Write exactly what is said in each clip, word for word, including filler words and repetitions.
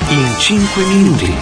in cinque minuti.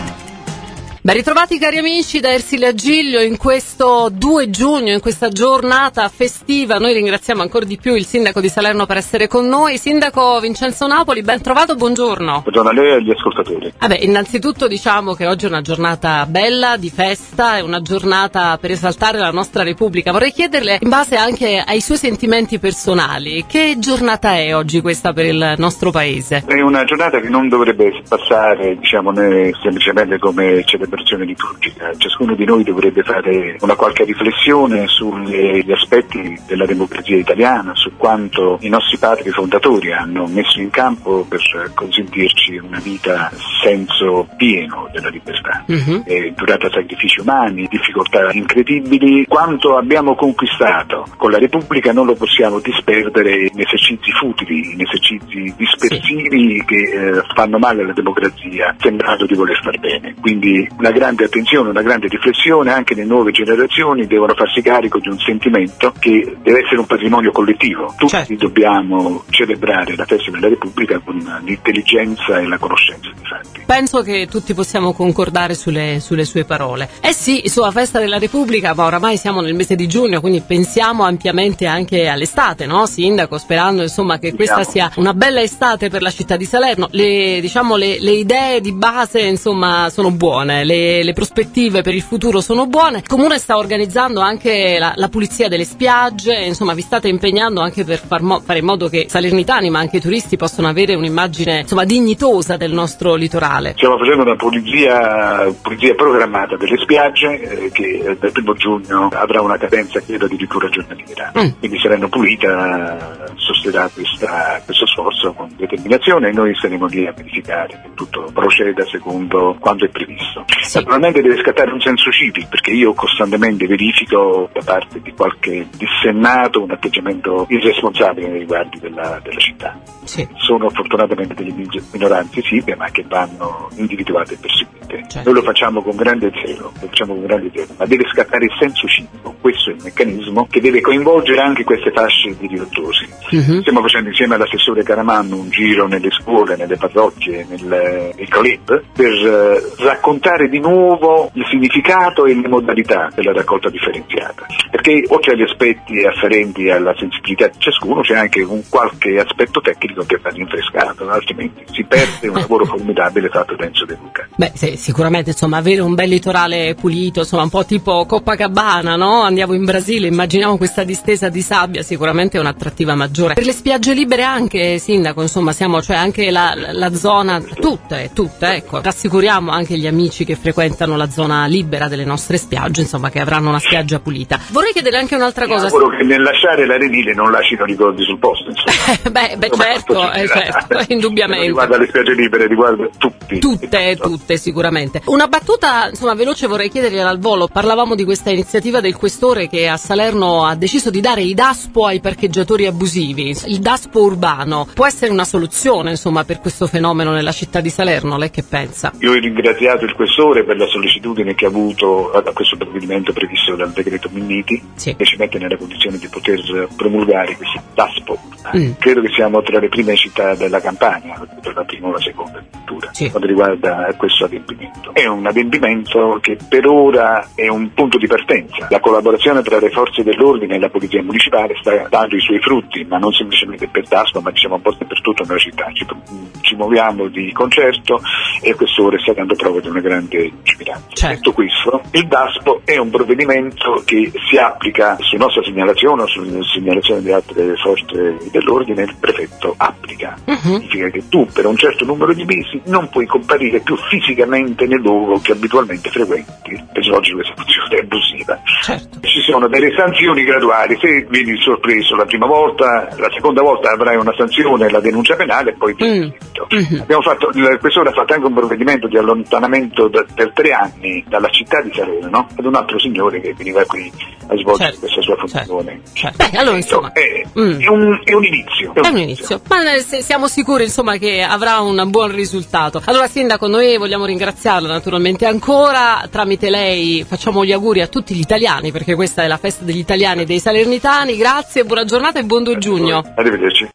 Ben ritrovati cari amici da Ersilia Giglio in questo due giugno, in questa giornata festiva. Noi ringraziamo ancora di più il sindaco di Salerno per essere con noi. Sindaco Vincenzo Napoli, ben trovato, buongiorno. Buongiorno a lei e agli ascoltatori. Vabbè, innanzitutto diciamo che oggi è una giornata bella, di festa, è una giornata per esaltare la nostra Repubblica. Vorrei chiederle, in base anche ai suoi sentimenti personali, che giornata è oggi questa per il nostro paese? È una giornata che non dovrebbe passare, diciamo, né semplicemente come celebrazione liturgica. Ciascuno di noi dovrebbe fare una qualche riflessione sugli aspetti della democrazia italiana, su quanto i nostri padri fondatori hanno messo in campo per consentirci una vita senso pieno della libertà, uh-huh. e durata sacrifici umani, difficoltà incredibili. Quanto abbiamo conquistato con la Repubblica non lo possiamo disperdere in esercizi futili, in esercizi dispersivi, sì, che eh, fanno male alla democrazia, sembrando di voler far bene. Quindi una grande attenzione, una grande riflessione. Anche le nuove generazioni devono farsi carico di un sentimento che deve essere un patrimonio collettivo. Tutti, certo, dobbiamo celebrare la festa della Repubblica con l'intelligenza e la conoscenza dei fatti. Penso che tutti possiamo concordare sulle, sulle sue parole. Eh sì, sulla festa della Repubblica, ma oramai siamo nel mese di giugno, quindi pensiamo ampiamente anche all'estate, no, Sindaco? Sperando insomma che Diciamo. questa sia una bella estate per la città di Salerno. Le, diciamo, le, le idee di base insomma sono buone, le, le prospettive per il futuro sono buone. Il Comune sta organizzando anche la, la pulizia delle spiagge, insomma vi state impegnando anche per far mo- fare in modo che salernitani ma anche turisti possano avere un'immagine insomma dignitosa del nostro litorale. Stiamo facendo una pulizia, pulizia programmata delle spiagge eh, che dal primo giugno avrà una cadenza credo addirittura giornaliera, mm. quindi Salerno Pulita sosterrà questa, questo sforzo con determinazione e noi saremo lì a verificare che tutto proceda secondo quanto è previsto. Sì. Naturalmente deve scattare un senso civico, perché io costantemente verifico da parte di qualche dissennato un atteggiamento irresponsabile nei riguardi della, della città. Sì. Sono fortunatamente delle minoranze sì, ma che vanno individuate e perseguite. Certo. Noi lo facciamo con grande zelo, lo facciamo con grande zelo, ma deve scattare il senso civico. Questo è il meccanismo che deve coinvolgere anche queste fasce di riottosi. Uh-huh. Stiamo facendo insieme all'assessore Caramanno un giro nelle scuole, nelle parrocchie, nel, nel club, per uh, raccontare di nuovo il significato e le modalità della raccolta differenziata. Perché oltre agli aspetti afferenti alla sensibilità di ciascuno c'è anche un qualche aspetto tecnico che va rinfrescato, altrimenti si perde un lavoro formidabile fatto da Enzo De Luca. Beh, sì, sicuramente insomma avere un bel litorale pulito, insomma un po' tipo Copacabana, no? Andiamo in Brasile, immaginiamo questa distesa di sabbia, sicuramente è un'attrattiva maggiore. Per le spiagge libere anche, Sindaco, insomma siamo, cioè anche la, la zona, tutte, tutte, ecco, rassicuriamo anche gli amici che frequentano la zona libera delle nostre spiagge, insomma che avranno una spiaggia pulita. Vorrei chiedere anche un'altra cosa. Spero che nel lasciare l'arenile non lasciano ricordi sul posto, insomma. beh, beh certo, eh, certo, indubbiamente. Riguarda le spiagge libere, riguarda tutti. Tutte, tutte sicuramente. Una battuta insomma veloce vorrei chiedergliela al volo. Parlavamo di questa iniziativa del Questore che a Salerno ha deciso di dare i DASPO ai parcheggiatori abusivi. Il DASPO urbano può essere una soluzione insomma per questo fenomeno nella città di Salerno? Lei che pensa? Io ho ringraziato il Questore per la sollecitudine che ha avuto a questo provvedimento previsto dal decreto Minniti, sì, che ci mette nella condizione di poter promulgare questi DASPO. Mm. Credo che siamo tra le prime città della Campania, per la prima o la seconda addirittura, sì, quando riguarda questo adempimento. È un adempimento che per ora è un punto di partenza. La collaborazione tra le forze dell'ordine e la polizia municipale sta dando i suoi frutti, ma non semplicemente per DASPO, ma diciamo un po' dappertutto nella città. Ci, ci muoviamo di concerto e questo ora sta dando prova di una grande lungimiranza. Certo. Detto questo, il DASPO è un provvedimento che si applica su nostra segnalazione o su segnalazione di altre forze dell'ordine, il prefetto applica. Uh-huh. Significa che tu per un certo numero di mesi non puoi comparire più fisicamente nel luogo che abitualmente frequenti per svolgere l'esecuzione abusiva. Certo. Ci sono delle sanzioni graduali, se vieni sorpreso la prima volta, la seconda volta avrai una sanzione, la denuncia penale e poi mm. mm-hmm. Abbiamo fatto, il Questore ha fatto anche un provvedimento di allontanamento da, per tre anni dalla città di Salerno, no? Ad un altro signore che veniva qui a svolgere, certo, questa sua funzione. Certo. Certo. Beh, allora insomma è, mm. è, un, è un inizio. È un, è un inizio, inizio. Ma siamo sicuri insomma che avrà un buon risultato. Allora Sindaco, noi vogliamo ringraziarla naturalmente ancora, tramite lei facciamo gli auguri a tutti gli italiani, perché questa è la festa degli italiani e dei salernitani. Grazie, buona giornata e buon due giugno. Arrivederci.